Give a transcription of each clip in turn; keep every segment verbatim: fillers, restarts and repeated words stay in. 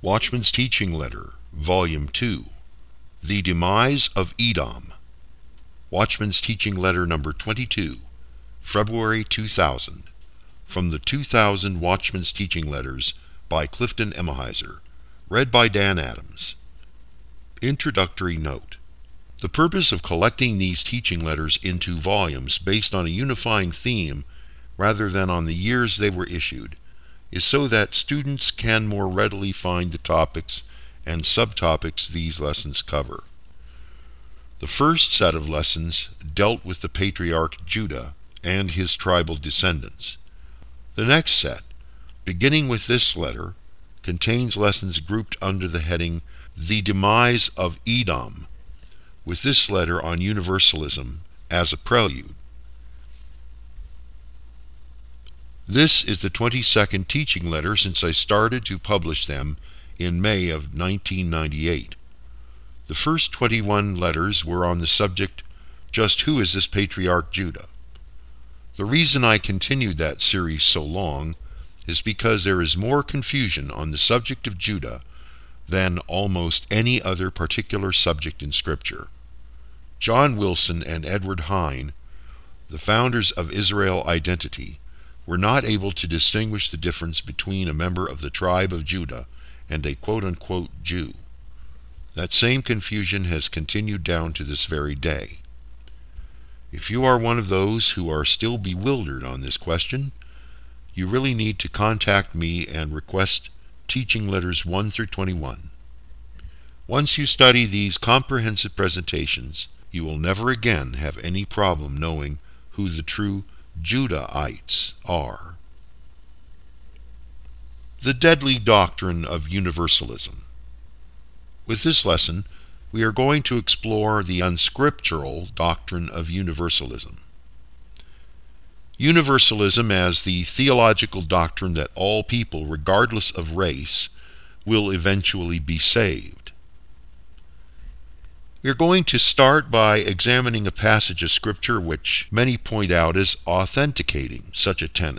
Watchman's Teaching Letter, Volume two, The Demise of Edom. Watchman's Teaching Letter number twenty-two, February two thousand. From the two thousand Watchman's Teaching Letters by Clifton Emahiser. Read by Dan Adams. Introductory Note. The purpose of collecting these teaching letters into volumes based on a unifying theme rather than on the years they were issued is so that students can more readily find the topics and subtopics these lessons cover. The first set of lessons dealt with the patriarch Judah and his tribal descendants. The next set, beginning with this letter, contains lessons grouped under the heading The Demise of Edom, with this letter on universalism as a prelude. This is the twenty-second teaching letter since I started to publish them in May of nineteen ninety-eight. The first twenty-one letters were on the subject, just who is this patriarch Judah? The reason I continued that series so long is because there is more confusion on the subject of Judah than almost any other particular subject in Scripture. John Wilson and Edward Hine, the founders of Israel Identity, were not able to distinguish the difference between a member of the tribe of Judah and a quote-unquote Jew. That same confusion has continued down to this very day. If you are one of those who are still bewildered on this question, you really need to contact me and request teaching letters one through twenty-one. Once you study these comprehensive presentations, you will never again have any problem knowing who the true Judahites are. The deadly doctrine of universalism. With this lesson, we are going to explore the unscriptural doctrine of universalism. Universalism as the theological doctrine that all people, regardless of race, will eventually be saved. We are going to start by examining a passage of Scripture which many point out as authenticating such a tenet.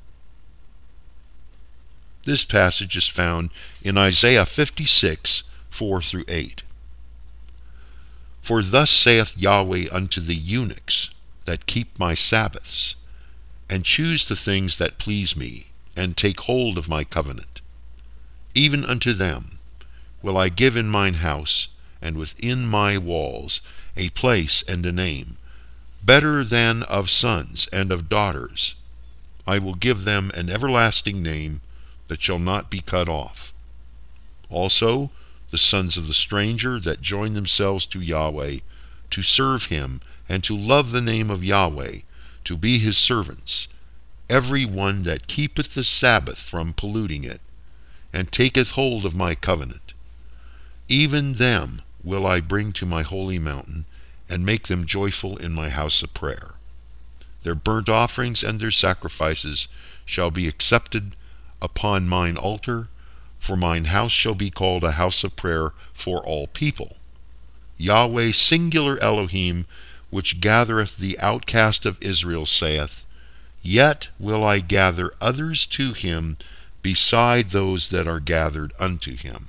This passage is found in Isaiah fifty-six, four through eight. For thus saith Yahweh unto the eunuchs that keep my Sabbaths, and choose the things that please me, and take hold of my covenant. Even unto them will I give in mine house, and within my walls, a place and a name, better than of sons and of daughters. I will give them an everlasting name that shall not be cut off. Also the sons of the stranger that join themselves to Yahweh, to serve him, and to love the name of Yahweh, to be his servants, every one that keepeth the Sabbath from polluting it, and taketh hold of my covenant. Even them will I bring to my holy mountain, and make them joyful in my house of prayer. Their burnt offerings and their sacrifices shall be accepted upon mine altar, for mine house shall be called a house of prayer for all people. Yahweh singular Elohim, which gathereth the outcast of Israel, saith, Yet will I gather others to him beside those that are gathered unto him.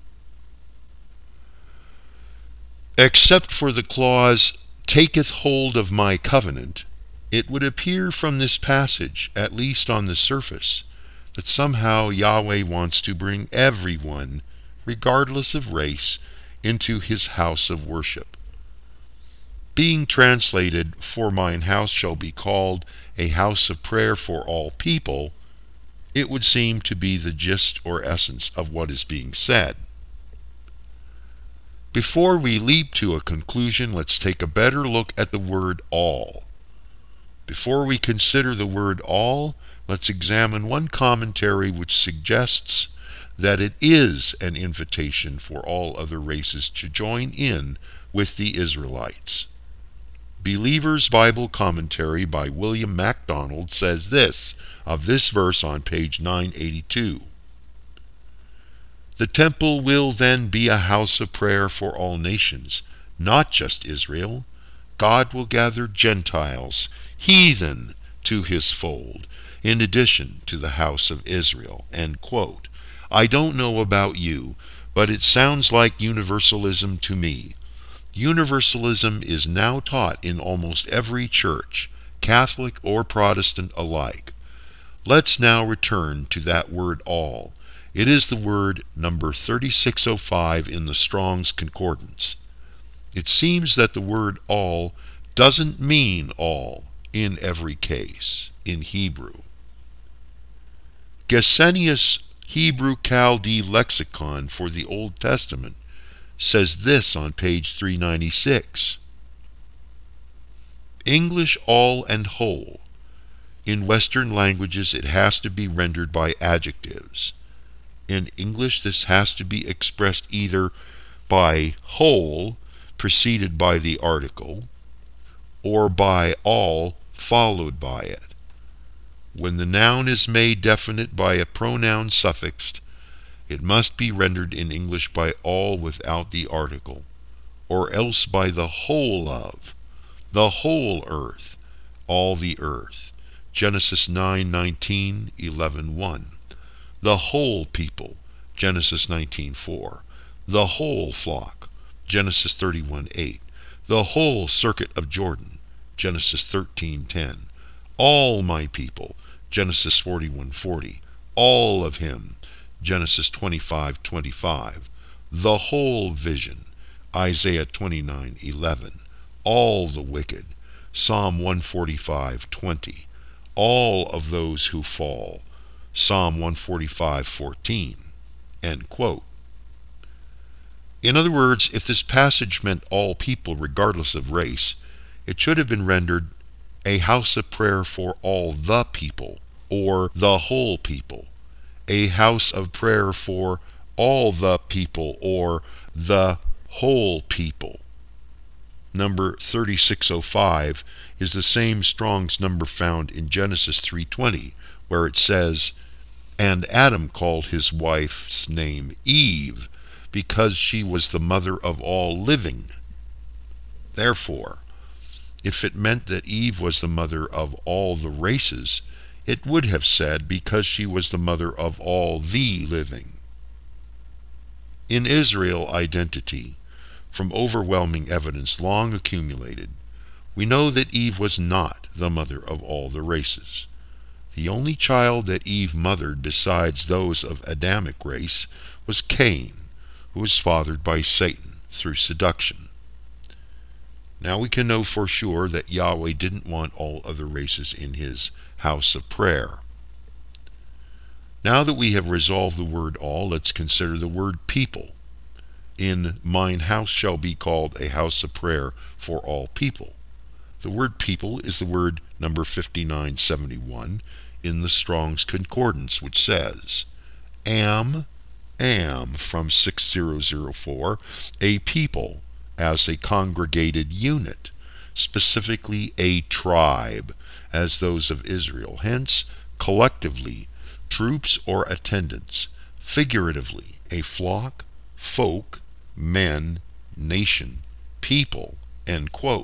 Except for the clause, taketh hold of my covenant, it would appear from this passage, at least on the surface, that somehow Yahweh wants to bring everyone, regardless of race, into his house of worship. Being translated, for mine house shall be called a house of prayer for all people, it would seem to be the gist or essence of what is being said. Before we leap to a conclusion, let's take a better look at the word all. Before we consider the word all, let's examine one commentary which suggests that it is an invitation for all other races to join in with the Israelites. Believer's Bible Commentary by William MacDonald says this of this verse on page nine eighty-two. The temple will then be a house of prayer for all nations, not just Israel. God will gather Gentiles, heathen, to his fold, in addition to the house of Israel. End quote. I don't know about you, but it sounds like universalism to me. Universalism is now taught in almost every church, Catholic or Protestant alike. Let's now return to that word all. It is the word number thirty-six oh five in the Strong's Concordance. It seems that the word all doesn't mean all in every case in Hebrew. Gesenius Hebrew Chaldee Lexicon for the Old Testament says this on page three ninety-six. English all and whole. In Western languages it has to be rendered by adjectives. In English this has to be expressed either by whole preceded by the article or by all followed by it. When the noun is made definite by a pronoun suffixed, it must be rendered in English by all without the article, or else by the whole of, the whole earth, all the earth. Genesis nine nineteen, eleven one. The whole people. Genesis nineteen four. The whole flock. Genesis thirty-one eight. The whole circuit of Jordan. Genesis thirteen ten. All my people. Genesis forty-one forty. All of him. Genesis twenty-five twenty-five. The whole vision. Isaiah twenty-nine eleven. All the wicked. Psalm one forty-five twenty. All of those who fall. Psalm one forty-five fourteen. End quote. In other words, if this passage meant all people regardless of race, it should have been rendered a house of prayer for all the people, or the whole people. A house of prayer for all the people, or the whole people. Number thirty-six oh five is the same Strong's number found in Genesis three twenty, where it says, "And Adam called his wife's name Eve, because she was the mother of all living." Therefore, if it meant that Eve was the mother of all the races, it would have said because she was the mother of all the living. In Israel identity, from overwhelming evidence long accumulated, we know that Eve was not the mother of all the races. The only child that Eve mothered besides those of Adamic race was Cain, who was fathered by Satan through seduction. Now we can know for sure that Yahweh didn't want all other races in his house of prayer. Now that we have resolved the word all, let's consider the word people. In mine house shall be called a house of prayer for all people. The word people is the word number fifty-nine seventy-one in the Strong's Concordance, which says, am, am from six thousand four, a people as a congregated unit, specifically a tribe, as those of Israel. Hence, collectively, troops or attendants, figuratively, a flock, folk, men, nation, people, end quote.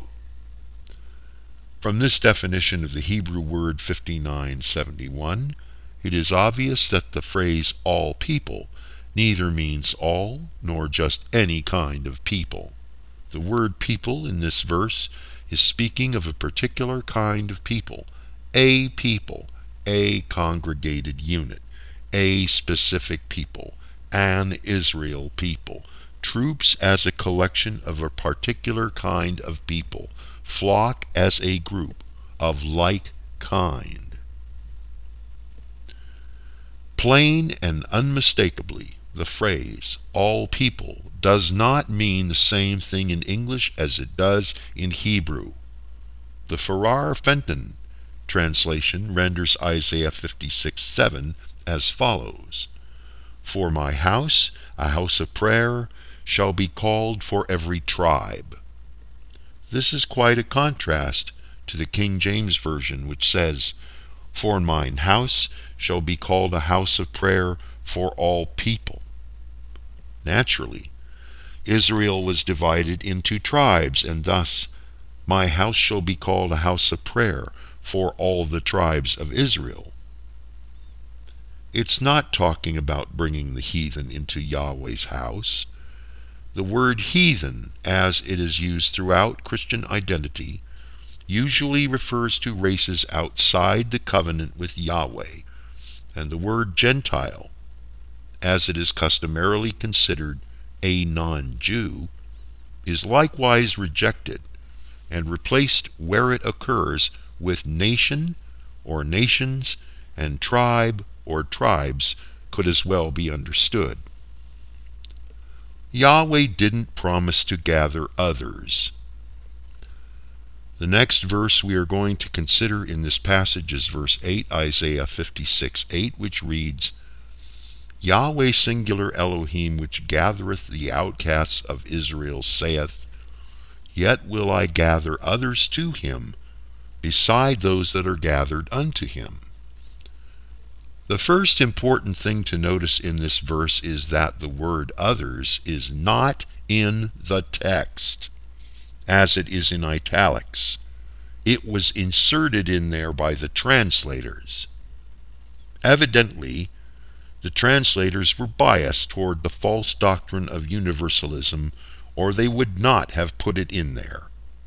From this definition of the Hebrew word fifty-nine seventy-one, it is obvious that the phrase all people neither means all nor just any kind of people. The word people in this verse is speaking of a particular kind of people, a people, a congregated unit, a specific people, an Israel people, troops as a collection of a particular kind of people, flock as a group of like kind. Plain and unmistakably, the phrase all people does not mean the same thing in English as it does in Hebrew. The Farrar Fenton translation renders Isaiah fifty-six seven as follows: For my house, a house of prayer, shall be called for every tribe. This is quite a contrast to the King James Version, which says, For mine house shall be called a house of prayer for all people. Naturally, Israel was divided into tribes, and thus, my house shall be called a house of prayer for all the tribes of Israel. It's not talking about bringing the heathen into Yahweh's house. The word heathen, as it is used throughout Christian identity, usually refers to races outside the covenant with Yahweh, and the word Gentile, as it is customarily considered a non-Jew, is likewise rejected and replaced where it occurs with nation or nations, and tribe or tribes could as well be understood. Yahweh didn't promise to gather others. The next verse we are going to consider in this passage is verse eight, Isaiah fifty-six eight, which reads, Yahweh singular Elohim, which gathereth the outcasts of Israel, saith, Yet will I gather others to him, beside those that are gathered unto him. The first important thing to notice in this verse is that the word others is not in the text, as it is in italics. It was inserted in there by the translators. Evidently, the translators were biased toward the false doctrine of universalism, or they would not have put it in there.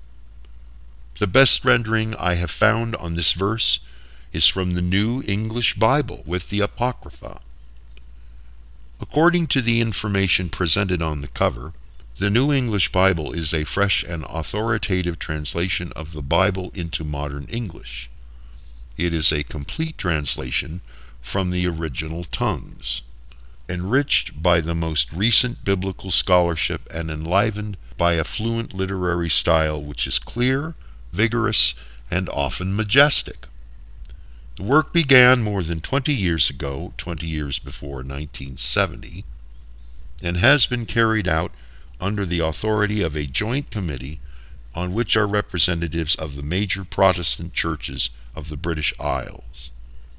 The best rendering I have found on this verse is from the New English Bible with the Apocrypha. According to the information presented on the cover, the New English Bible is a fresh and authoritative translation of the Bible into modern English. It is a complete translation from the original tongues, enriched by the most recent biblical scholarship and enlivened by a fluent literary style which is clear, vigorous, and often majestic. The work began more than twenty years ago, twenty years before nineteen seventy, and has been carried out under the authority of a joint committee on which are representatives of the major Protestant churches of the British Isles.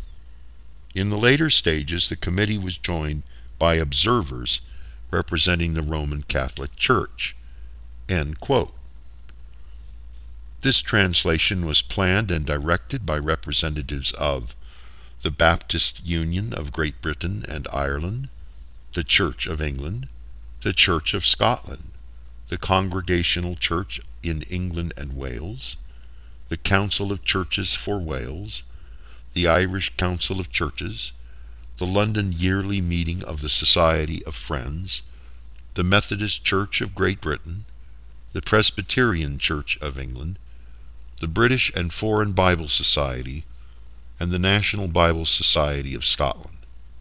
In the later stages, the committee was joined by observers representing the Roman Catholic Church. End quote. This translation was planned and directed by representatives of the Baptist Union of Great Britain and Ireland, the Church of England, the Church of Scotland, the Congregational Church in England and Wales, the Council of Churches for Wales, the Irish Council of Churches, the London Yearly Meeting of the Society of Friends, the Methodist Church of Great Britain, the Presbyterian Church of England, the British and Foreign Bible Society, and the National Bible Society of Scotland.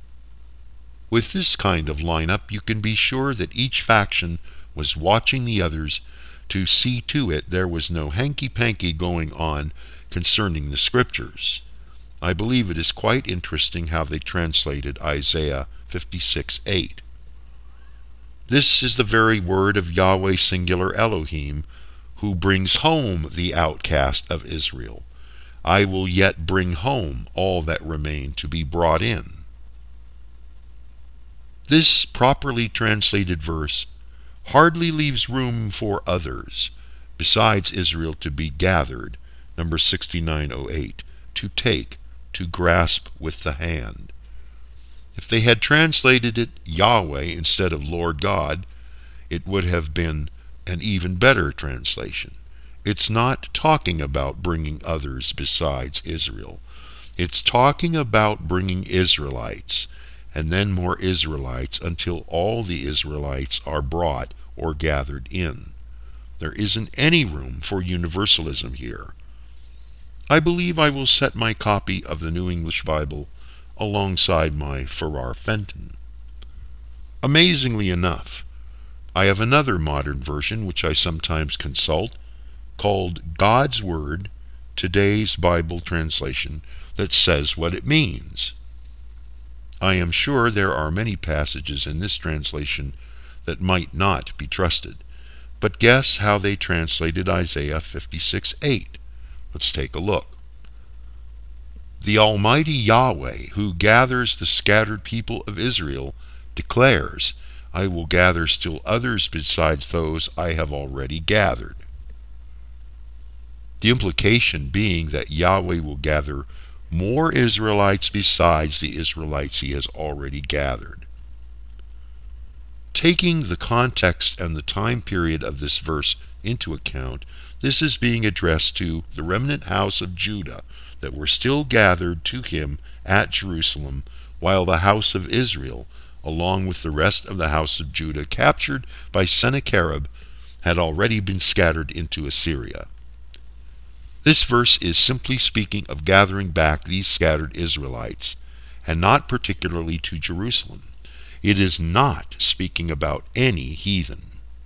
With this kind of lineup, you can be sure that each faction was watching the others to see to it there was no hanky-panky going on concerning the Scriptures. I believe it is quite interesting how they translated Isaiah fifty-six eight. This is the very word of Yahweh singular Elohim, who brings home the outcast of Israel. I will yet bring home all that remain to be brought in. This properly translated verse hardly leaves room for others, besides Israel, to be gathered, number sixty-nine oh eight, to take, to grasp with the hand. If they had translated it Yahweh instead of Lord God, it would have been an even better translation. It's not talking about bringing others besides Israel. It's talking about bringing Israelites, and then more Israelites, until all the Israelites are brought or gathered in. There isn't any room for universalism here. I believe I will set my copy of the New English Bible alongside my Farrar Fenton. Amazingly enough, I have another modern version which I sometimes consult, called God's Word, Today's Bible Translation, that says what it means. I am sure there are many passages in this translation that might not be trusted, but guess how they translated Isaiah fifty-six eight. Let's take a look. The Almighty Yahweh, who gathers the scattered people of Israel, declares, I will gather still others besides those I have already gathered. The implication being that Yahweh will gather more Israelites besides the Israelites he has already gathered. Taking the context and the time period of this verse into account, this is being addressed to the remnant house of Judah that were still gathered to him at Jerusalem, while the house of Israel, along with the rest of the house of Judah captured by Sennacherib, had already been scattered into Assyria. This verse is simply speaking of gathering back these scattered Israelites, and not particularly to Jerusalem. It is not speaking about any heathen.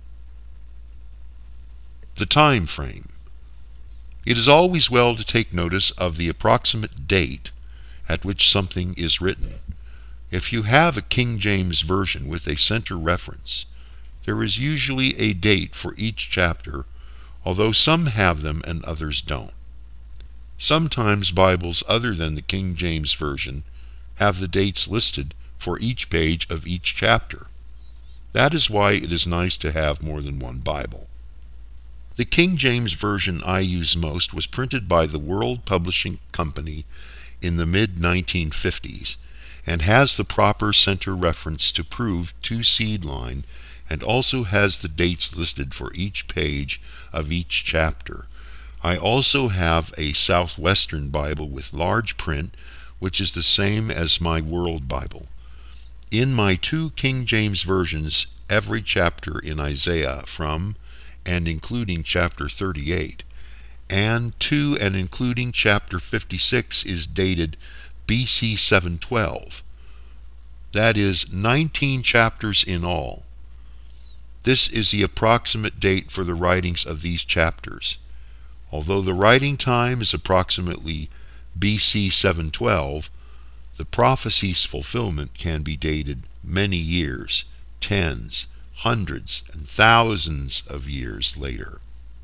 The time frame. It is always well to take notice of the approximate date at which something is written. If you have a King James Version with a center reference, there is usually a date for each chapter, although some have them and others don't. Sometimes Bibles other than the King James Version have the dates listed for each page of each chapter. That is why it is nice to have more than one Bible. The King James Version I use most was printed by the World Publishing Company in the mid nineteen fifties and has the proper center reference to prove two-seed line, and also has the dates listed for each page of each chapter. I also have a Southwestern Bible with large print, which is the same as my World Bible. In my two King James Versions, every chapter in Isaiah from and including chapter thirty-eight, and to and including chapter fifty-six is dated B C seven twelve. That is nineteen chapters in all. This is the approximate date for the writings of these chapters. Although the writing time is approximately B C seven twelve, the prophecy's fulfillment can be dated many years, tens, hundreds, and thousands of years later.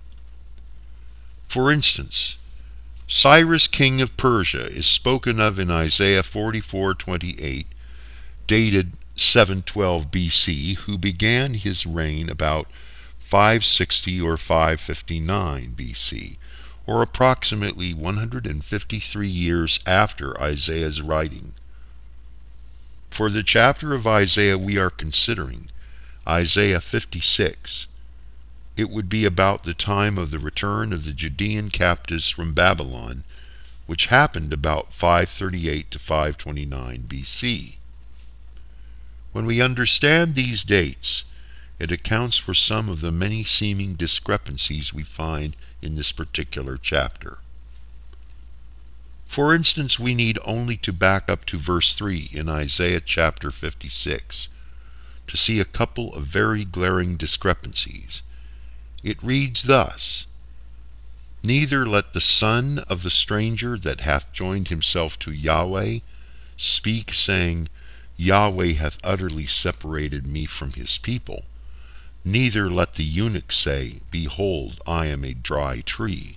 For instance, Cyrus, king of Persia, is spoken of in Isaiah forty-four twenty-eight, dated seven twelve B C, who began his reign about five sixty or five fifty-nine B C, or approximately one hundred fifty-three years after Isaiah's writing. For the chapter of Isaiah we are considering, Isaiah fifty-six, it would be about the time of the return of the Judean captives from Babylon, which happened about five thirty-eight to five twenty-nine B C. When we understand these dates, it accounts for some of the many seeming discrepancies we find in this particular chapter. For instance, we need only to back up to verse three in Isaiah chapter fifty-six to see a couple of very glaring discrepancies. It reads thus: "Neither let the son of the stranger that hath joined himself to Yahweh speak, saying, Yahweh hath utterly separated me from his people. Neither let the eunuch say, Behold, I am a dry tree."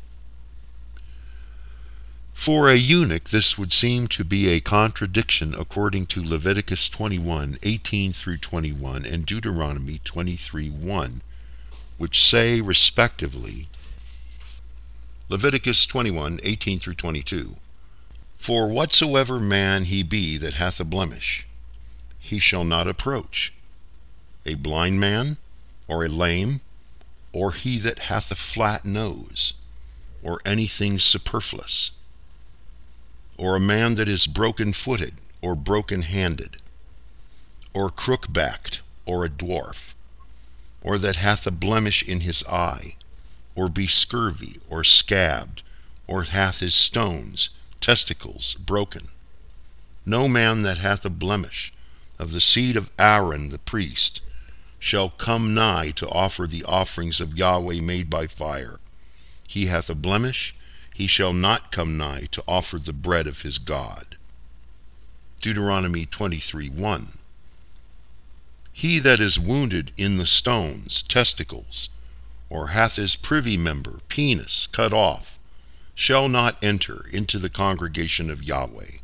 For a eunuch, this would seem to be a contradiction according to Leviticus twenty-one eighteen through twenty-one and Deuteronomy twenty-three one, which say respectively, Leviticus twenty-one eighteen through twenty-two, "For whatsoever man he be that hath a blemish, he shall not approach, a blind man, or a lame, or he that hath a flat nose, or anything superfluous, or a man that is broken-footed, or broken-handed, or crook-backed, or a dwarf, or that hath a blemish in his eye, or be scurvy, or scabbed, or hath his stones, testicles, broken. No man that hath a blemish of the seed of Aaron the priest shall come nigh to offer the offerings of Yahweh made by fire. He hath a blemish, he shall not come nigh to offer the bread of his God." Deuteronomy twenty-three one. "He that is wounded in the stones, testicles, or hath his privy member, penis, cut off, shall not enter into the congregation of Yahweh."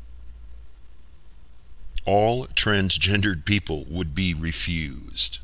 All transgendered people would be refused.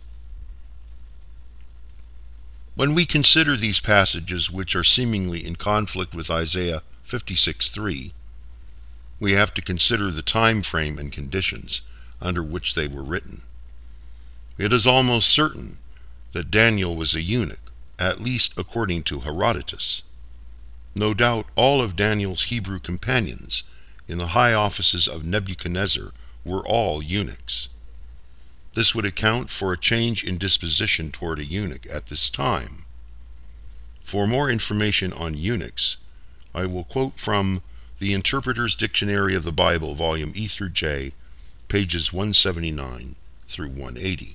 When we consider these passages, which are seemingly in conflict with Isaiah fifty-six three, we have to consider the time frame and conditions under which they were written. It is almost certain that Daniel was a eunuch, at least according to Herodotus. No doubt all of Daniel's Hebrew companions in the high offices of Nebuchadnezzar were all eunuchs. This would account for a change in disposition toward a eunuch at this time. For more information on eunuchs, I will quote from the Interpreter's Dictionary of the Bible, volume E through J, pages one seventy-nine through one eighty.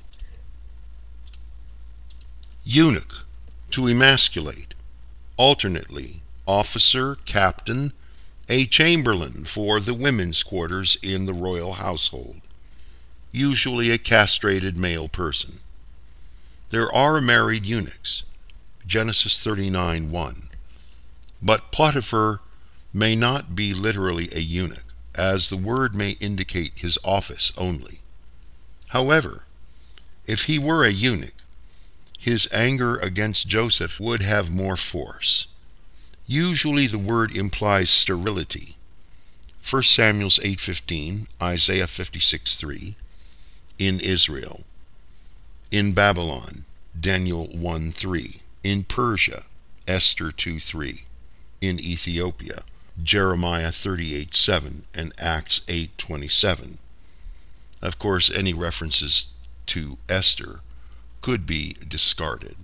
Eunuch, to emasculate, alternately officer, captain, a chamberlain for the women's quarters in the royal household, usually a castrated male person. There are married eunuchs, Genesis thirty-nine one, but Potiphar may not be literally a eunuch, as the word may indicate his office only. However, if he were a eunuch, his anger against Joseph would have more force. Usually the word implies sterility. First Samuel eight fifteen, Isaiah fifty-six three, in Israel. In Babylon, Daniel one three. In Persia, Esther two three. In Ethiopia, Jeremiah thirty-eight seven and Acts eight twenty-seven. Of course, any references to Esther could be discarded.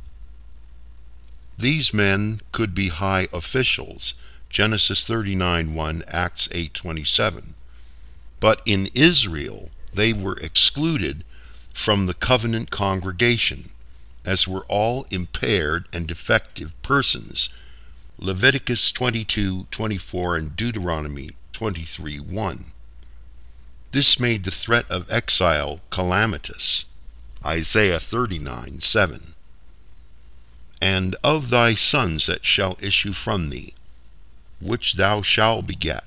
These men could be high officials, Genesis thirty-nine one, Acts eight twenty-seven. But in Israel, they were excluded from the covenant congregation, as were all impaired and defective persons, Leviticus twenty-two twenty-four and Deuteronomy twenty-three one. This made the threat of exile calamitous, Isaiah thirty-nine seven. And of thy sons that shall issue from thee, which thou shalt beget,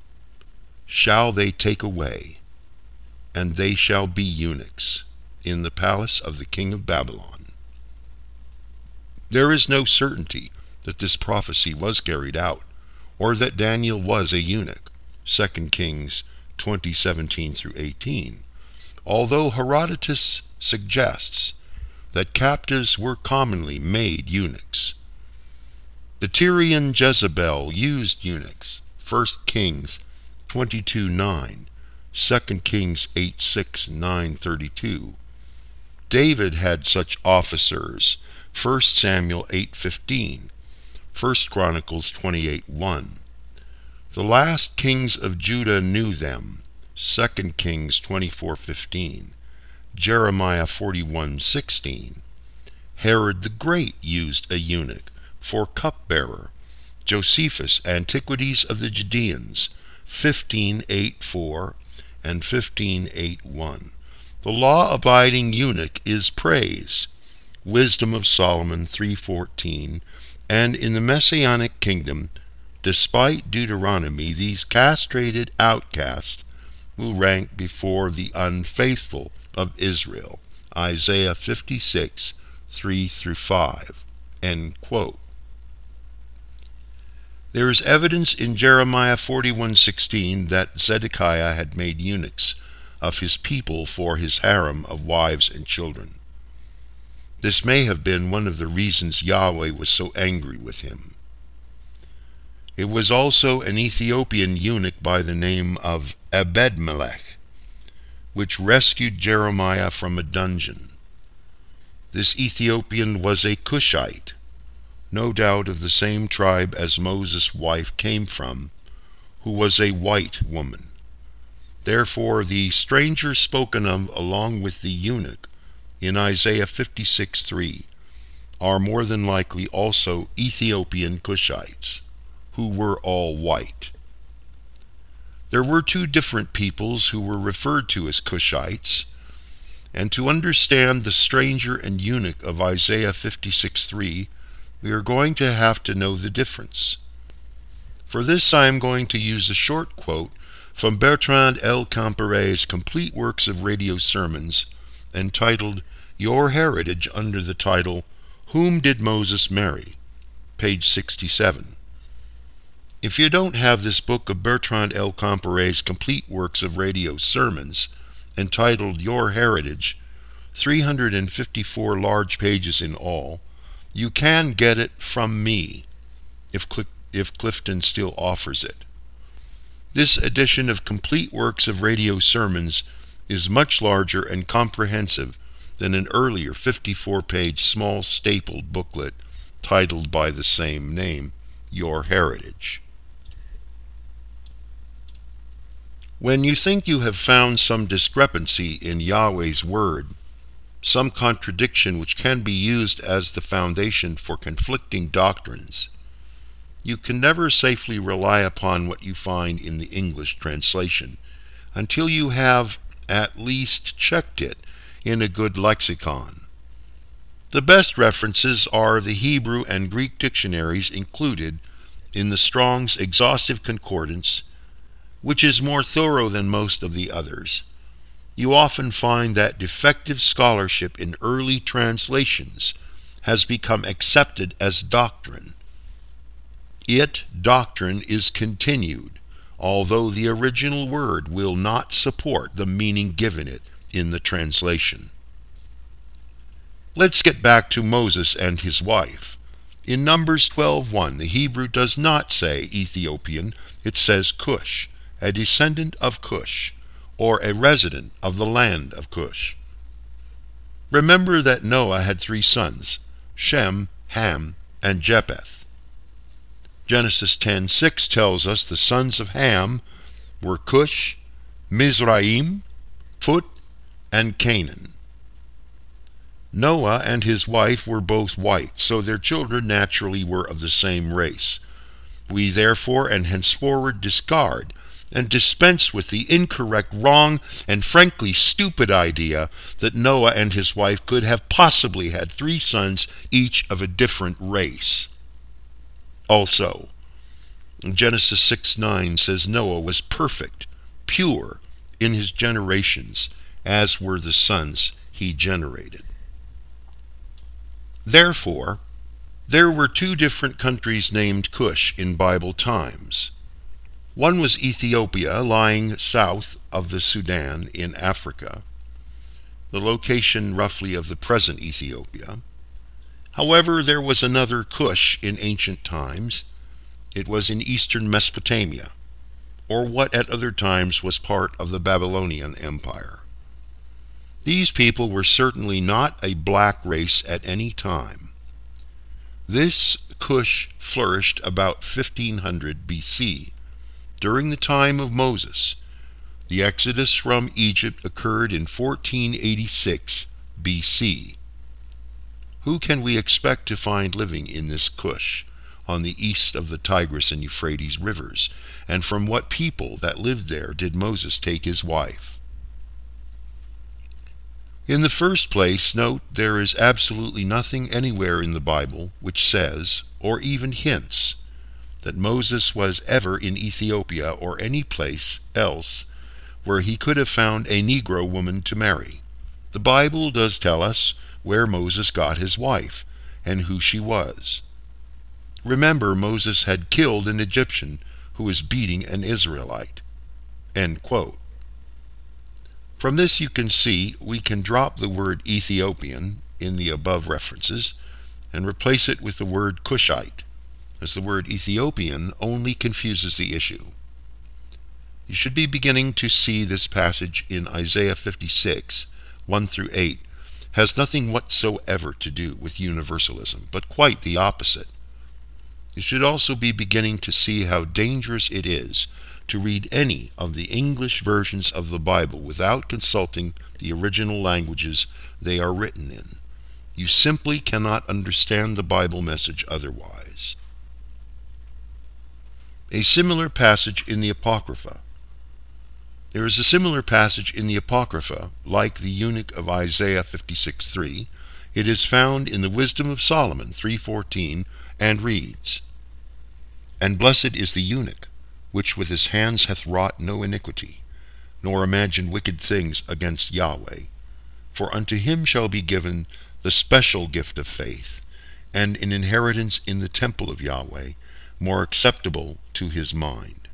shall they take away, and they shall be eunuchs in the palace of the king of Babylon. There is no certainty that this prophecy was carried out, or that Daniel was a eunuch, Second Kings twenty seventeen through eighteen, although Herodotus suggests that captives were commonly made eunuchs. The Tyrian Jezebel used eunuchs, First Kings twenty-two nine, Second Kings eight six, nine thirty-two. David had such officers, First Samuel eight fifteen, First Chronicles twenty-eight one. The last kings of Judah knew them, Second Kings twenty-four fifteen, Jeremiah forty-one sixteen. Herod the Great used a eunuch for cupbearer, Josephus, Antiquities of the Judeans, fifteen eighty-four and fifteen eighty-one. The law-abiding eunuch is praised, Wisdom of Solomon three fourteen, and in the Messianic kingdom, despite Deuteronomy, these castrated outcasts will rank before the unfaithful of Israel, Isaiah fifty-six three through five. End quote. There is evidence in Jeremiah forty-one sixteen that Zedekiah had made eunuchs of his people for his harem of wives and children. This may have been one of the reasons Yahweh was so angry with him. It was also an Ethiopian eunuch by the name of Ebed-melech, which rescued Jeremiah from a dungeon. This Ethiopian was a Cushite, no doubt of the same tribe as Moses' wife came from, who was a white woman. Therefore the stranger spoken of along with the eunuch in Isaiah fifty-six three are more than likely also Ethiopian Cushites, who were all white. There were two different peoples who were referred to as Cushites, and to understand the stranger and eunuch of Isaiah fifty-six three, we are going to have to know the difference. For this I am going to use a short quote from Bertrand L. Comparet's Complete Works of Radio Sermons, entitled Your Heritage, under the title, Whom Did Moses Marry? Page sixty-seven. If you don't have this book of Bertrand L. Comparet's complete works of radio sermons, entitled Your Heritage, three hundred fifty-four large pages in all, you can get it from me, if, Cl- if Clifton still offers it. This edition of Complete Works of Radio Sermons is much larger and comprehensive than an earlier fifty-four page small stapled booklet titled by the same name, Your Heritage. When you think you have found some discrepancy in Yahweh's Word, some contradiction which can be used as the foundation for conflicting doctrines, you can never safely rely upon what you find in the English translation until you have at least checked it in a good lexicon. The best references are the Hebrew and Greek dictionaries included in the Strong's Exhaustive Concordance, which is more thorough than most of the others. You often find that defective scholarship in early translations has become accepted as doctrine. It, doctrine, is continued, although the original word will not support the meaning given it in the translation. Let's get back to Moses and his wife. In Numbers twelve one, the Hebrew does not say Ethiopian, it says Cush, a descendant of Cush, or a resident of the land of Cush. Remember that Noah had three sons, Shem, Ham, and Japheth. Genesis ten six tells us the sons of Ham were Cush, Mizraim, Phut, and Canaan. Noah and his wife were both white, so their children naturally were of the same race. We therefore and henceforward discard and dispense with the incorrect, wrong, and frankly stupid idea that Noah and his wife could have possibly had three sons, each of a different race. Also, Genesis six nine says Noah was perfect, pure in his generations, as were the sons he generated. Therefore, there were two different countries named Cush in Bible times. One was Ethiopia, lying south of the Sudan in Africa, the location roughly of the present Ethiopia. However, there was another Cush in ancient times. It was in eastern Mesopotamia, or what at other times was part of the Babylonian Empire. These people were certainly not a black race at any time. This Cush flourished about fifteen hundred B C, during the time of Moses. The exodus from Egypt occurred in fourteen eighty-six B C. Who can we expect to find living in this Cush, on the east of the Tigris and Euphrates rivers, and from what people that lived there did Moses take his wife? In the first place, note there is absolutely nothing anywhere in the Bible which says, or even hints, that Moses was ever in Ethiopia or any place else where he could have found a Negro woman to marry. The Bible does tell us where Moses got his wife, and who she was. Remember, Moses had killed an Egyptian who was beating an Israelite. End quote. From this you can see we can drop the word Ethiopian in the above references and replace it with the word Cushite, as the word Ethiopian only confuses the issue. You should be beginning to see this passage in Isaiah fifty-six, one through eight, has nothing whatsoever to do with universalism, but quite the opposite. You should also be beginning to see how dangerous it is to read any of the English versions of the Bible without consulting the original languages they are written in. You simply cannot understand the Bible message otherwise. A similar passage in the Apocrypha. There is a similar passage in the Apocrypha, like the eunuch of Isaiah fifty-six three. It is found in the Wisdom of Solomon three fourteen, and reads, "And blessed is the eunuch, which with his hands hath wrought no iniquity, nor imagined wicked things against Yahweh. For unto him shall be given the special gift of faith, and an inheritance in the temple of Yahweh, more acceptable to his mind.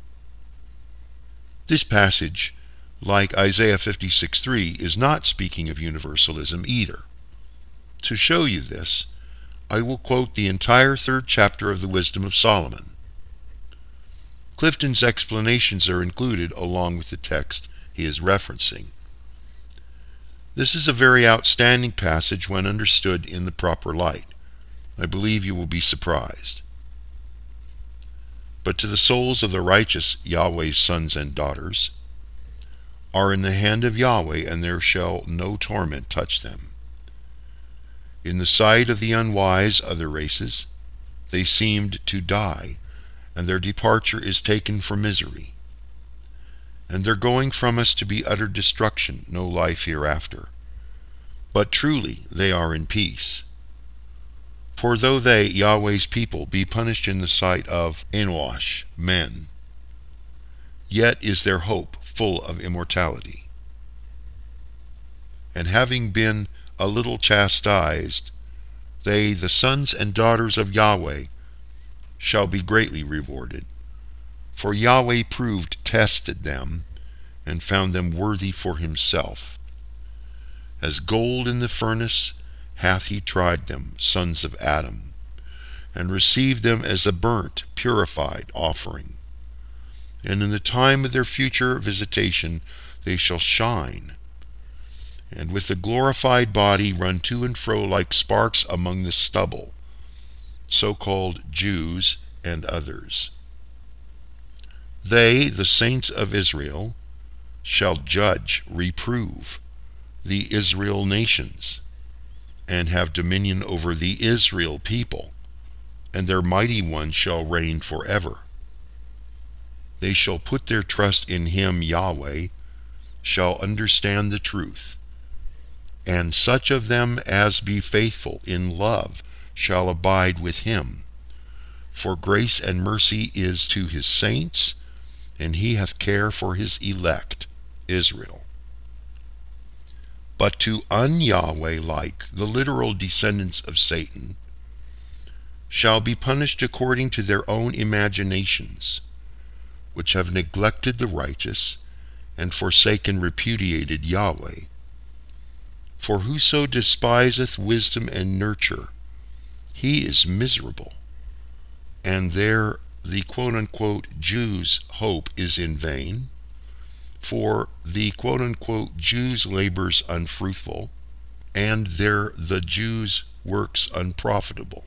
This passage, like Isaiah fifty-six three, is not speaking of universalism either. To show you this, I will quote the entire third chapter of the Wisdom of Solomon. Clifton's explanations are included along with the text he is referencing. This is a very outstanding passage when understood in the proper light. I believe you will be surprised. But to the souls of the righteous, Yahweh's sons and daughters, are in the hand of Yahweh, and there shall no torment touch them. In the sight of the unwise other races, they seemed to die, and their departure is taken for misery. And their going from us to be utter destruction, no life hereafter. But truly they are in peace. For though they, Yahweh's people, be punished in the sight of Enosh, men, yet is their hope full of immortality. And having been a little chastised, they, the sons and daughters of Yahweh, shall be greatly rewarded. For Yahweh proved, tested them, and found them worthy for himself. As gold in the furnace hath he tried them, sons of Adam, and received them as a burnt, purified offering. And in the time of their future visitation they shall shine, and with a glorified body run to and fro like sparks among the stubble, so-called Jews and others. They, the saints of Israel, shall judge, reprove the Israel nations, and have dominion over the Israel people, and their mighty one shall reign forever. They shall put their trust in him, Yahweh, shall understand the truth, and such of them as be faithful in love shall abide with him. For grace and mercy is to his saints, and he hath care for his elect, Israel. But to un-Yahweh-like, the literal descendants of Satan, shall be punished according to their own imaginations, which have neglected the righteous, and forsaken repudiated Yahweh. For whoso despiseth wisdom and nurture, he is miserable, and there the quote-unquote Jews' hope is in vain, for the quote-unquote Jews' labors unfruitful, and there the Jews' works unprofitable.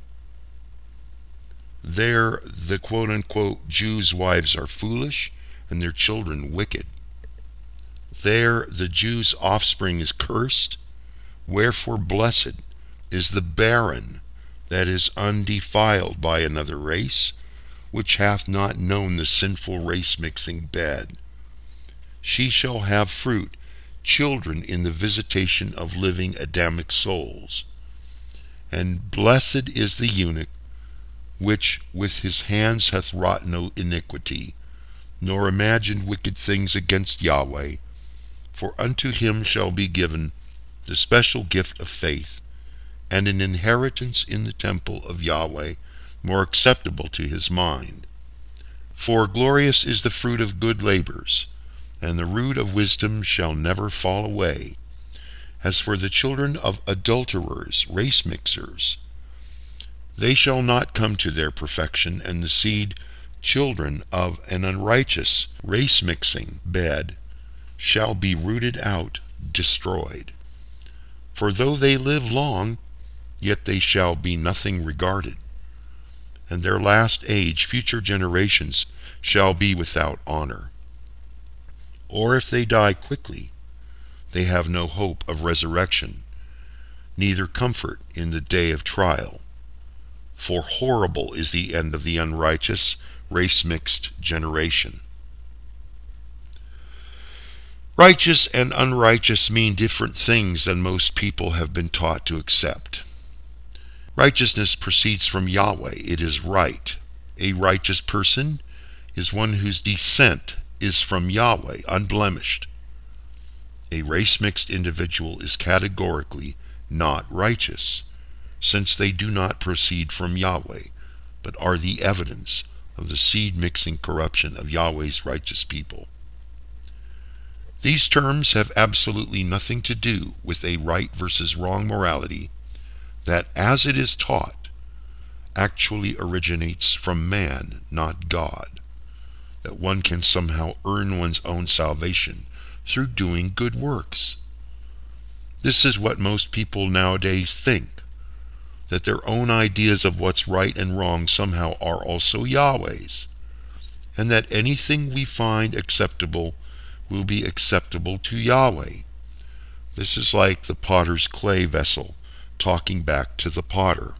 There the quote-unquote Jews' wives are foolish, and their children wicked. There the Jews' offspring is cursed, wherefore blessed is the barren that is undefiled by another race, which hath not known the sinful race-mixing bed. She shall have fruit, children in the visitation of living Adamic souls. And blessed is the eunuch, which with his hands hath wrought no iniquity, nor imagined wicked things against Yahweh, for unto him shall be given the special gift of faith, and an inheritance in the temple of Yahweh, more acceptable to his mind. For glorious is the fruit of good labors, and the root of wisdom shall never fall away. As for the children of adulterers, race mixers, they shall not come to their perfection, and the seed, children of an unrighteous race-mixing bed, shall be rooted out, destroyed. For though they live long, yet they shall be nothing regarded, and their last age, future generations, shall be without honor. Or if they die quickly, they have no hope of resurrection, neither comfort in the day of trial. For horrible is the end of the unrighteous, race-mixed generation. Righteous and unrighteous mean different things than most people have been taught to accept. Righteousness proceeds from Yahweh. It is right. A righteous person is one whose descent is from Yahweh, unblemished. A race-mixed individual is categorically not righteous, since they do not proceed from Yahweh, but are the evidence of the seed-mixing corruption of Yahweh's righteous people. These terms have absolutely nothing to do with a right versus wrong morality that, as it is taught, actually originates from man, not God, that one can somehow earn one's own salvation through doing good works. This is what most people nowadays think, that their own ideas of what's right and wrong somehow are also Yahweh's, and that anything we find acceptable will be acceptable to Yahweh. This is like the potter's clay vessel talking back to the potter.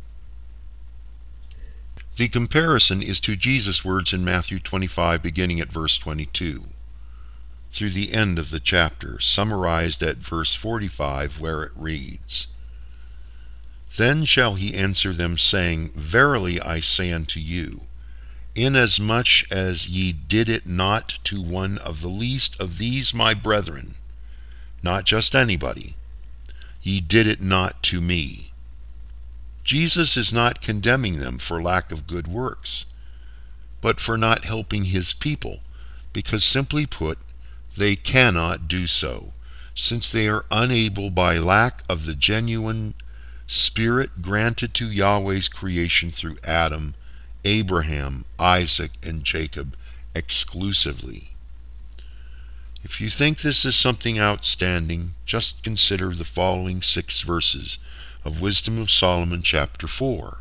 The comparison is to Jesus' words in Matthew twenty-five, beginning at verse twenty-two, through the end of the chapter, summarized at verse forty-five, where it reads, Then shall he answer them, saying, Verily I say unto you, inasmuch as ye did it not to one of the least of these my brethren, not just anybody, ye did it not to me. Jesus is not condemning them for lack of good works, but for not helping his people, because simply put, they cannot do so, since they are unable by lack of the genuine Spirit granted to Yahweh's creation through Adam, Abraham, Isaac, and Jacob exclusively. If you think this is something outstanding, just consider the following six verses of Wisdom of Solomon chapter four.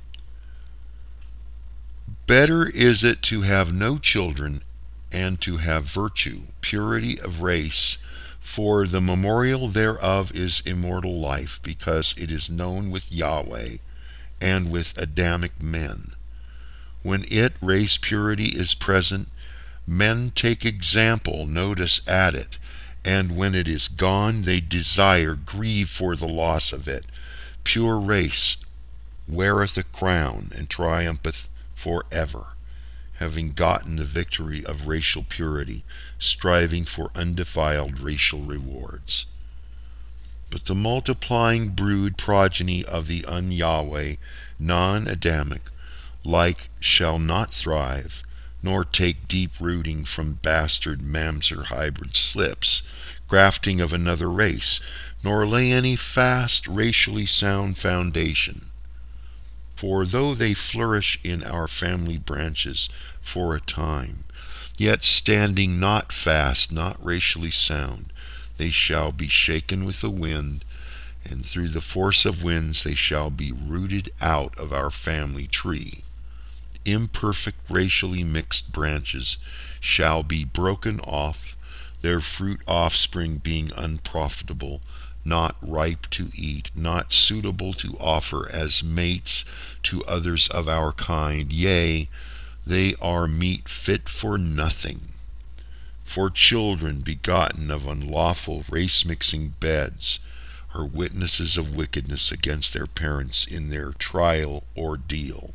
Better is it to have no children and to have virtue, purity of race, for the memorial thereof is immortal life, because it is known with Yahweh and with Adamic men. When it, race purity, is present, men take example, notice at it, and when it is gone, they desire, grieve for the loss of it. Pure race weareth a crown and triumpheth forever, having gotten the victory of racial purity, striving for undefiled racial rewards. But the multiplying brood progeny of the un-Yahweh, non-Adamic, like shall not thrive, nor take deep rooting from bastard mamzer hybrid slips, grafting of another race, nor lay any fast, racially sound foundation. For though they flourish in our family branches for a time, yet standing not fast, not racially sound, they shall be shaken with the wind, and through the force of winds they shall be rooted out of our family tree. Imperfect, racially mixed branches shall be broken off, their fruit offspring being unprofitable, not ripe to eat, not suitable to offer as mates to others of our kind, yea, they are meat fit for nothing. For children begotten of unlawful race-mixing beds are witnesses of wickedness against their parents in their trial ordeal.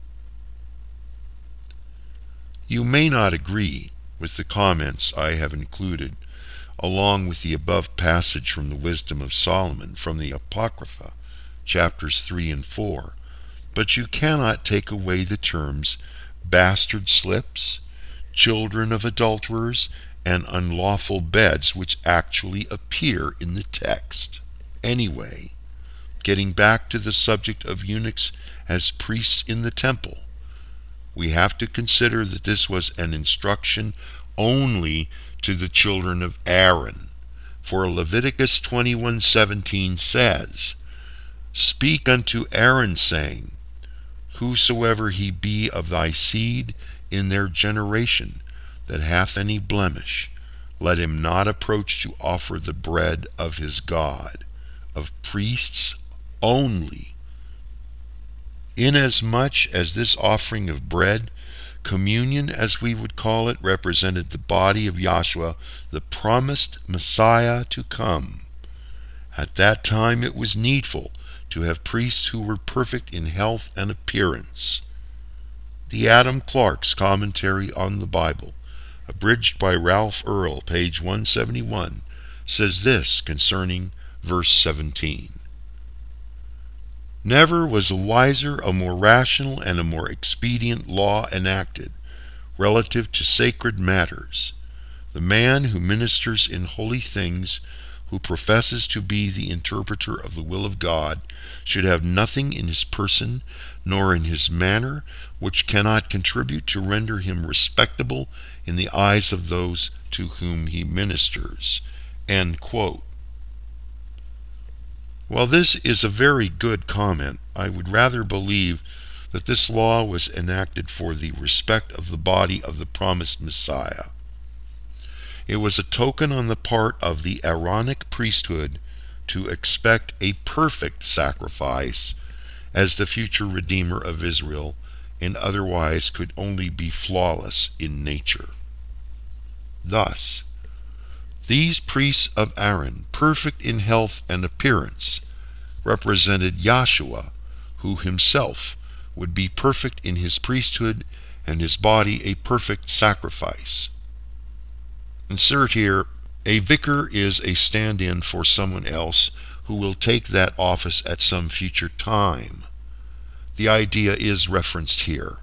You may not agree with the comments I have included along with the above passage from the Wisdom of Solomon from the Apocrypha, chapters three and four, but you cannot take away the terms bastard slips, children of adulterers, and unlawful beds which actually appear in the text. Anyway, getting back to the subject of eunuchs as priests in the temple, we have to consider that this was an instruction only to the children of Aaron. For Leviticus twenty-one seventeen says, Speak unto Aaron, saying, Whosoever he be of thy seed in their generation that hath any blemish, let him not approach to offer the bread of his God, of priests only. Inasmuch as this offering of bread, communion as we would call it, represented the body of Yahshua, the promised Messiah to come. At that time it was needful to have priests who were perfect in health and appearance. The Adam Clarke's Commentary on the Bible, abridged by Ralph Earl, page one seventy-one, says this concerning verse seventeen. Never was a wiser, a more rational, and a more expedient law enacted relative to sacred matters. The man who ministers in holy things, who professes to be the interpreter of the will of God, should have nothing in his person nor in his manner which cannot contribute to render him respectable in the eyes of those to whom he ministers." End quote. While this is a very good comment, I would rather believe that this law was enacted for the respect of the body of the promised Messiah. It was a token on the part of the Aaronic priesthood to expect a perfect sacrifice as the future Redeemer of Israel, and otherwise could only be flawless in nature. Thus, these priests of Aaron, perfect in health and appearance, represented Yahshua, who himself would be perfect in his priesthood and his body a perfect sacrifice. Insert here, a vicar is a stand-in for someone else who will take that office at some future time. The idea is referenced here.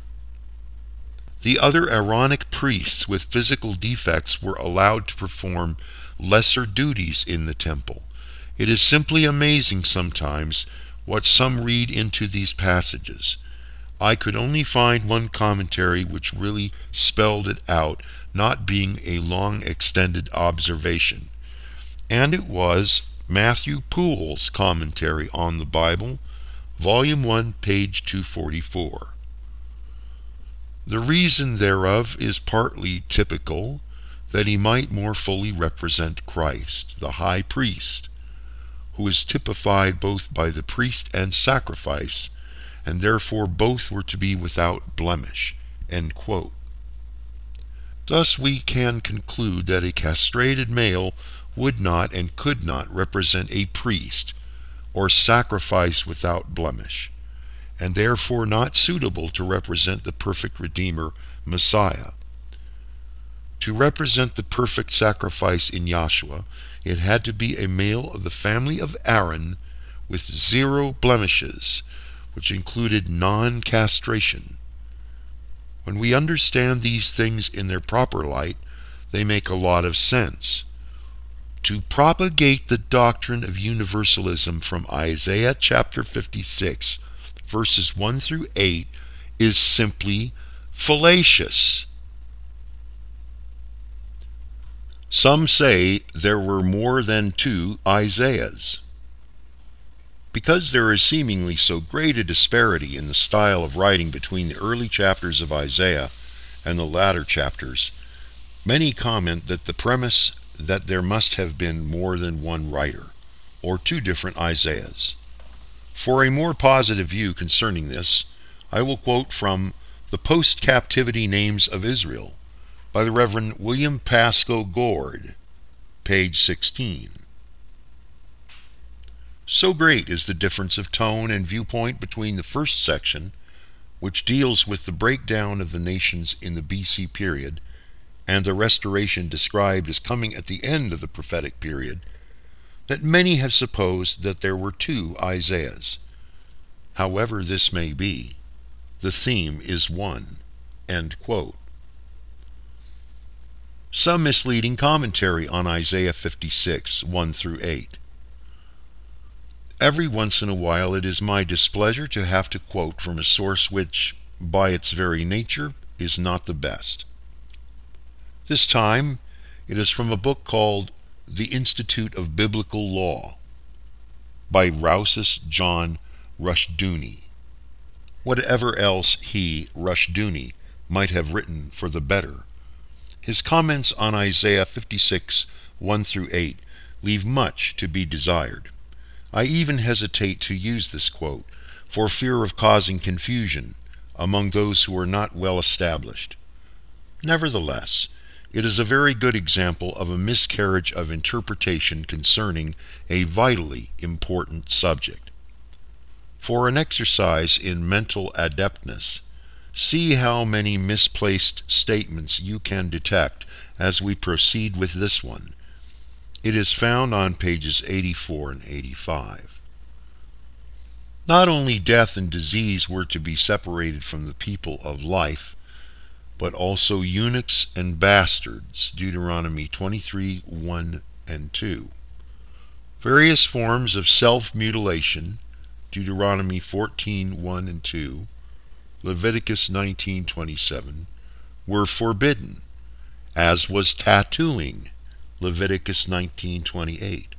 The other Aaronic priests with physical defects were allowed to perform lesser duties in the temple. It is simply amazing sometimes what some read into these passages. I could only find one commentary which really spelled it out, not being a long extended observation, and it was Matthew Poole's commentary on the Bible, volume one, page two forty-four. The reason thereof is partly typical, that he might more fully represent Christ, the high priest, who is typified both by the priest and sacrifice, and therefore both were to be without blemish. End quote. Thus we can conclude that a castrated male would not and could not represent a priest, or sacrifice without blemish, and therefore not suitable to represent the perfect Redeemer, Messiah. To represent the perfect sacrifice in Yahshua, it had to be a male of the family of Aaron with zero blemishes, which included non-castration. When we understand these things in their proper light, they make a lot of sense. To propagate the doctrine of universalism from Isaiah chapter fifty-six, verses one through eight, is simply fallacious. Some say there were more than two Isaiahs. Because there is seemingly so great a disparity in the style of writing between the early chapters of Isaiah and the latter chapters, many comment that the premise that there must have been more than one writer, or two different Isaiahs. For a more positive view concerning this, I will quote from The Post-Captivity Names of Israel by the Reverend William Pascoe Gord, page sixteen. So great is the difference of tone and viewpoint between the first section, which deals with the breakdown of the nations in the B C period, and the restoration described as coming at the end of the prophetic period, that many have supposed that there were two Isaiahs. However this may be, the theme is one. End quote. Some misleading commentary on Isaiah fifty-six, one through eight. Every once in a while it is my displeasure to have to quote from a source which, by its very nature, is not the best. This time, it is from a book called The Institute of Biblical Law by Rouseus John Rushdoony. Whatever else he, Rushdoony, might have written for the better, his comments on Isaiah fifty-six, one through eight leave much to be desired. I even hesitate to use this quote for fear of causing confusion among those who are not well established. Nevertheless, it is a very good example of a miscarriage of interpretation concerning a vitally important subject. For an exercise in mental adeptness, see how many misplaced statements you can detect as we proceed with this one. It is found on pages eighty-four and eighty-five. Not only death and disease were to be separated from the people of life, but also eunuchs and bastards, Deuteronomy twenty-three, one and two. Various forms of self-mutilation, Deuteronomy fourteen, one and two, Leviticus nineteen, twenty-seven, were forbidden, as was tattooing, Leviticus nineteen, twenty-eight.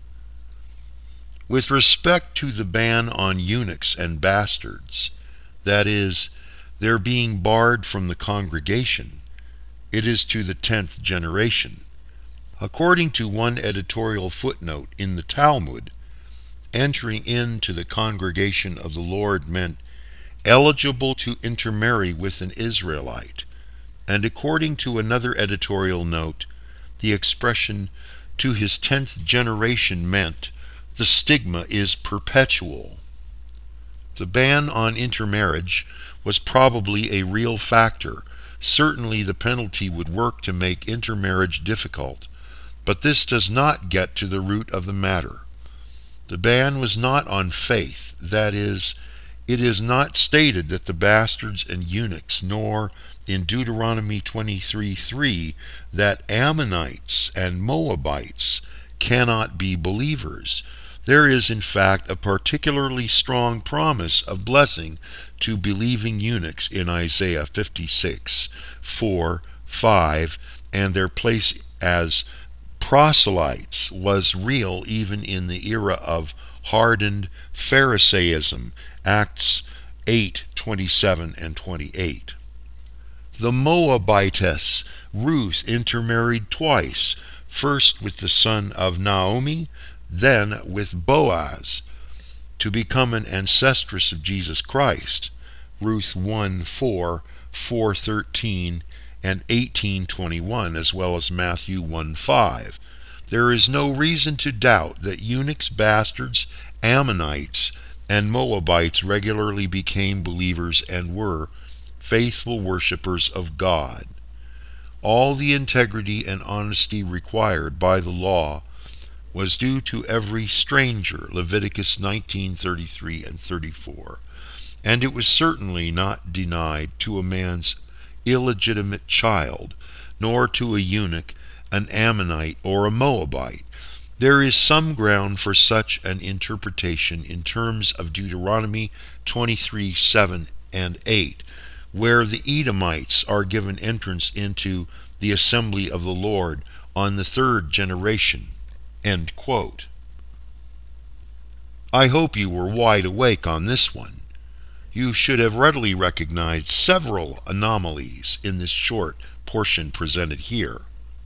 With respect to the ban on eunuchs and bastards, that is, their being barred from the congregation, it is to the tenth generation. According to one editorial footnote in the Talmud, entering into the congregation of the Lord meant eligible to intermarry with an Israelite, and according to another editorial note, the expression to his tenth generation meant the stigma is perpetual. The ban on intermarriage was probably a real factor. Certainly the penalty would work to make intermarriage difficult, but this does not get to the root of the matter. The ban was not on faith, that is, it is not stated that the bastards and eunuchs, nor in Deuteronomy twenty-three, three, that Ammonites and Moabites cannot be believers. There is, in fact, a particularly strong promise of blessing to believing eunuchs in Isaiah fifty-six, four, five, and their place as proselytes was real even in the era of hardened Pharisaism, Acts eight, twenty-seven and twenty-eight. The Moabitess Ruth intermarried twice, first with the son of Naomi, then with Boaz, to become an ancestress of Jesus Christ, Ruth one, four, four, thirteen, and eighteen, twenty-one, as well as Matthew one, five. There is no reason to doubt that eunuchs, bastards, Ammonites, and Moabites regularly became believers and were faithful worshippers of God. All the integrity and honesty required by the law was due to every stranger, Leviticus nineteen, thirty-three and thirty-four, and it was certainly not denied to a man's illegitimate child, nor to a eunuch, an Ammonite, or a Moabite. There is some ground for such an interpretation in terms of Deuteronomy twenty-three, seven and eight, where the Edomites are given entrance into the assembly of the Lord on the third generation. End quote. I hope you were wide awake on this one. You should have readily recognized several anomalies in this short portion presented here.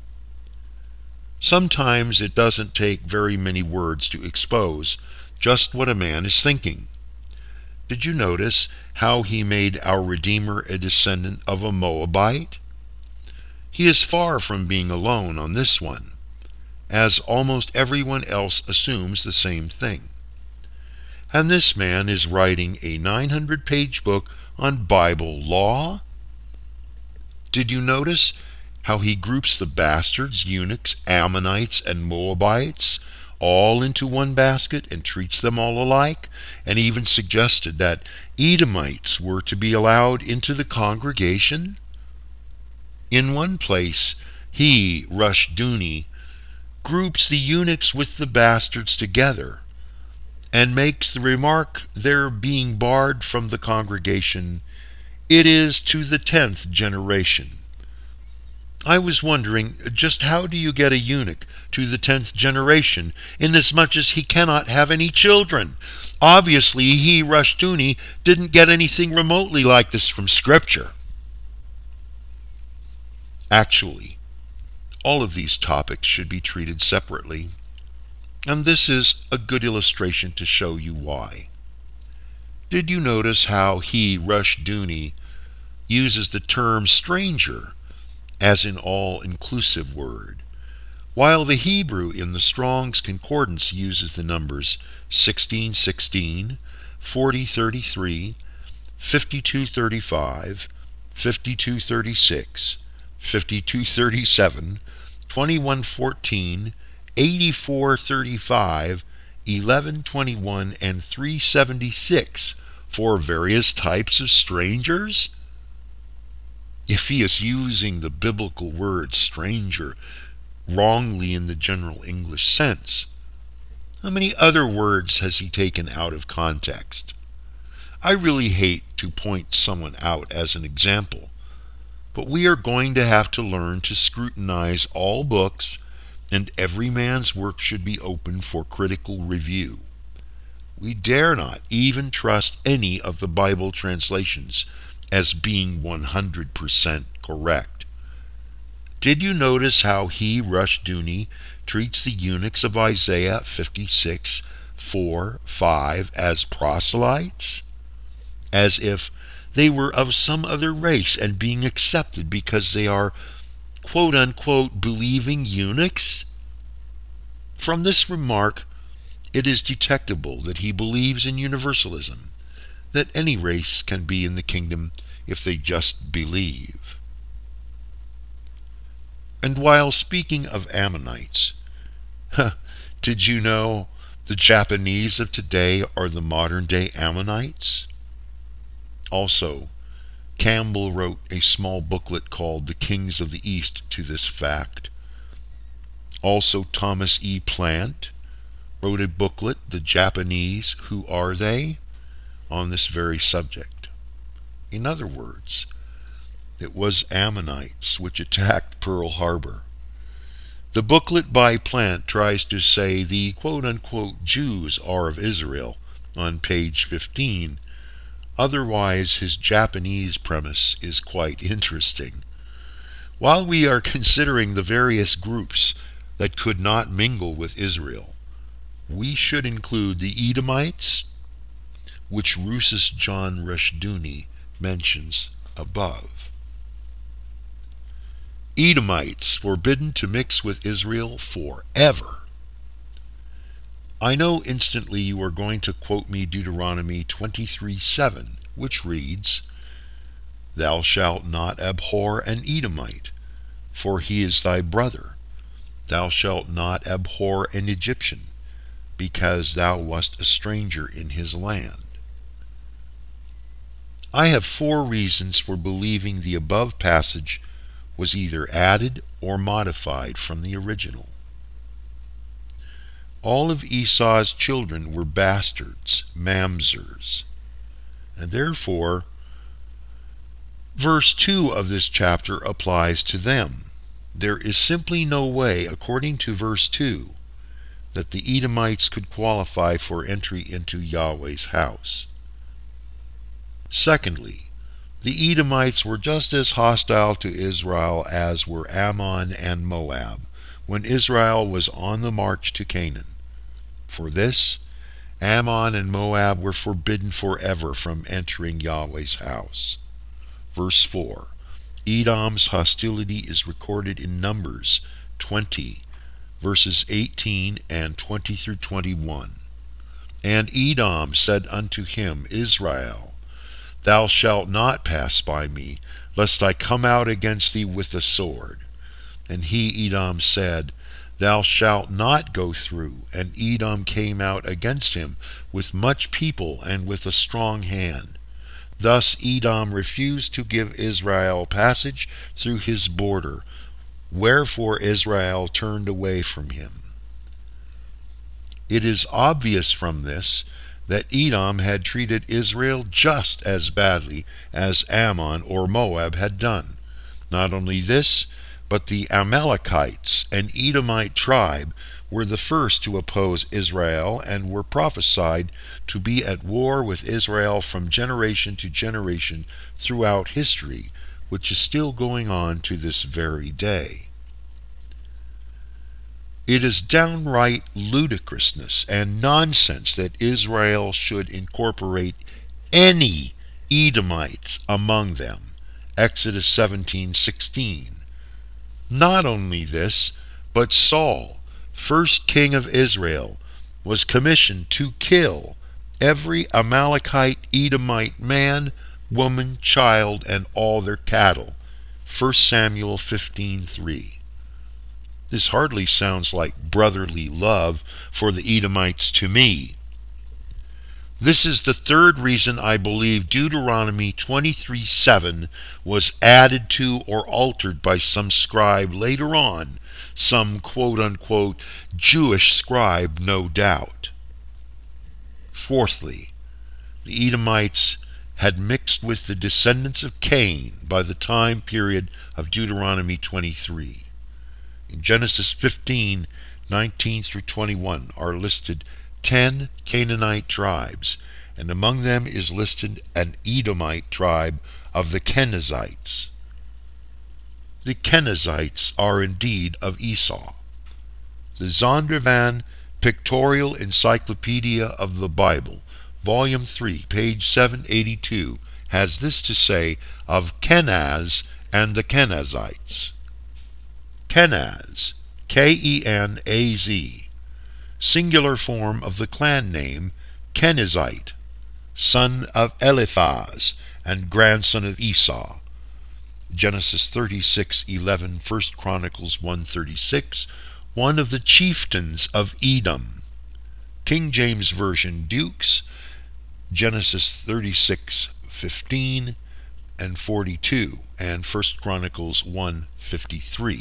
Sometimes it doesn't take very many words to expose just what a man is thinking. Did you notice how he made our Redeemer a descendant of a Moabite? He is far from being alone on this one, as almost everyone else assumes the same thing. And this man is writing a nine hundred page book on Bible law? Did you notice how he groups the bastards, eunuchs, Ammonites, and Moabites all into one basket and treats them all alike, and even suggested that Edomites were to be allowed into the congregation? In one place, he, Rushduni, groups the eunuchs with the bastards together, and makes the remark their being barred from the congregation, it is to the tenth generation. I was wondering, just how do you get a eunuch to the tenth generation, inasmuch as he cannot have any children? Obviously, he, Rushduni, didn't get anything remotely like this from Scripture. Actually, all of these topics should be treated separately, and this is a good illustration to show you why. Did you notice how he, Rushduni, uses the term stranger as an all-inclusive word, while the Hebrew in the Strong's Concordance uses the numbers sixteen sixteen, forty thirty-three, fifty-two thirty-five, fifty-two thirty-six, fifty-two thirty-seven, twenty-one fourteen, eighty-four thirty-five, eleven twenty-one and three seventy-six for various types of strangers? If he is using the biblical word stranger wrongly in the general English sense, how many other words has he taken out of context? I really hate to point someone out as an example, but we are going to have to learn to scrutinize all books, and every man's work should be open for critical review. We dare not even trust any of the Bible translations as being one hundred percent correct. Did you notice how he, Rushdoony, treats the eunuchs of Isaiah fifty-six, four, five as proselytes? As if they were of some other race and being accepted because they are quote-unquote believing eunuchs? From this remark, it is detectable that he believes in universalism, that any race can be in the kingdom if they just believe. And while speaking of Ammonites, huh, did you know the Japanese of today are the modern-day Ammonites? Also, Campbell wrote a small booklet called The Kings of the East to this fact. Also, Thomas E. Plant wrote a booklet, The Japanese, Who Are They?, on this very subject. In other words, it was Ammonites which attacked Pearl Harbor. The booklet by Plant tries to say the quote-unquote Jews are of Israel on page fifteen. Otherwise, his Japanese premise is quite interesting. While we are considering the various groups that could not mingle with Israel, we should include the Edomites, which Rousas John Rushdoony mentions above. Edomites forbidden to mix with Israel forever. I know instantly you are going to quote me Deuteronomy twenty-three seven, which reads, Thou shalt not abhor an Edomite, for he is thy brother. Thou shalt not abhor an Egyptian, because thou wast a stranger in his land. I have four reasons for believing the above passage was either added or modified from the original. All of Esau's children were bastards, mamzers, and therefore verse two of this chapter applies to them. There is simply no way, according to verse two, that the Edomites could qualify for entry into Yahweh's house. Secondly, the Edomites were just as hostile to Israel as were Ammon and Moab when Israel was on the march to Canaan. For this, Ammon and Moab were forbidden forever from entering Yahweh's house. Verse four. Edom's hostility is recorded in Numbers twenty, verses eighteen and twenty through twenty-one. And Edom said unto him, Israel, Thou shalt not pass by me, lest I come out against thee with the sword. And he, Edom, said, Thou shalt not go through. And Edom came out against him with much people and with a strong hand. Thus Edom refused to give Israel passage through his border, wherefore Israel turned away from him. It is obvious from this that Edom had treated Israel just as badly as Ammon or Moab had done. Not only this, but the Amalekites, an Edomite tribe, were the first to oppose Israel and were prophesied to be at war with Israel from generation to generation throughout history, which is still going on to this very day. It is downright ludicrousness and nonsense that Israel should incorporate any Edomites among them. Exodus seventeen sixteen. Not only this, but Saul, first king of Israel, was commissioned to kill every Amalekite, Edomite man, woman, child, and all their cattle. First Samuel fifteen three. This hardly sounds like brotherly love for the Edomites to me. This is the third reason I believe Deuteronomy twenty-three seven was added to or altered by some scribe later on, some quote-unquote Jewish scribe, no doubt. Fourthly, the Edomites had mixed with the descendants of Cain by the time period of Deuteronomy twenty-three. In Genesis fifteen, nineteen through twenty-one are listed ten Canaanite tribes, and among them is listed an Edomite tribe of the Kenizzites. The Kenizzites are indeed of Esau. The Zondervan Pictorial Encyclopedia of the Bible, Volume three, page seven eighty-two, has this to say of Kenaz and the Kenizzites. Kenaz, K E N A Z, singular form of the clan name Kenizzite, son of Eliphaz and grandson of Esau. Genesis thirty-six eleven, First Chronicles one thirty-six, one of the chieftains of Edom. King James Version Dukes, Genesis thirty-six fifteen and forty-two, and First Chronicles one fifty-three.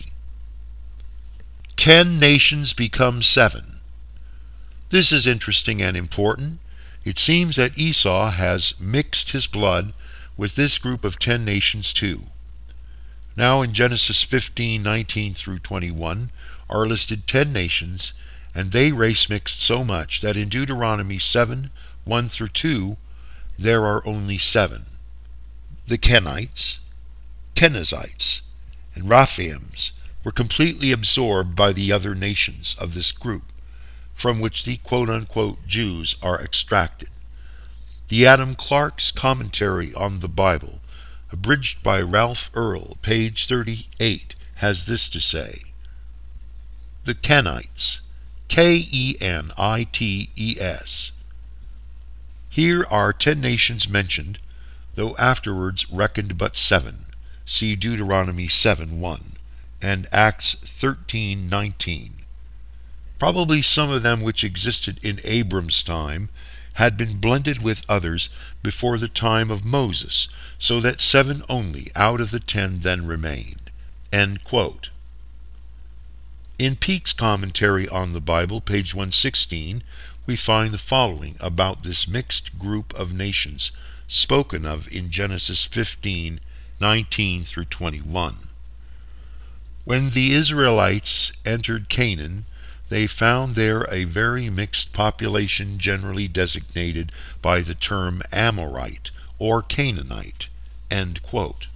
Ten nations become seven. This is interesting and important. It seems that Esau has mixed his blood with this group of ten nations too. Now in Genesis fifteen nineteen through twenty-one are listed ten nations, and they race mixed so much that in Deuteronomy seven one through two there are only seven. The Kenites, Kenizzites, and Raphaims were completely absorbed by the other nations of this group, from which the quote-unquote Jews are extracted. The Adam Clarke's Commentary on the Bible, abridged by Ralph Earl, page thirty-eight, has this to say: The Kenites, K E N I T E S. Here are ten nations mentioned, though afterwards reckoned but seven. See Deuteronomy seven one. And Acts thirteen nineteen. Probably some of them which existed in Abram's time had been blended with others before the time of Moses, so that seven only out of the ten then remained. End quote. In Peake's Commentary on the Bible, page one sixteen, we find the following about this mixed group of nations spoken of in Genesis fifteen nineteen through twenty-one. When the Israelites entered Canaan, they found there a very mixed population generally designated by the term Amorite or Canaanite. End quote.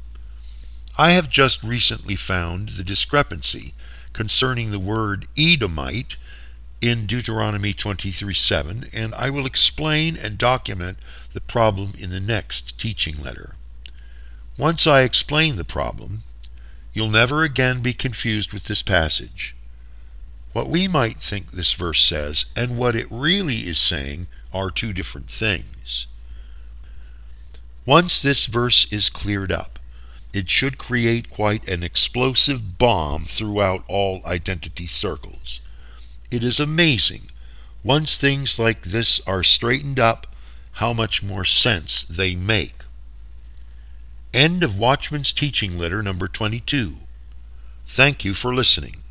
I have just recently found the discrepancy concerning the word Edomite in Deuteronomy twenty-three seven, and I will explain and document the problem in the next teaching letter. Once I explain the problem, you'll never again be confused with this passage. What we might think this verse says and what it really is saying are two different things. Once this verse is cleared up, it should create quite an explosive bomb throughout all identity circles. It is amazing, once things like this are straightened up, how much more sense they make. End of Watchman's Teaching Letter number twenty-two. Thank you for listening.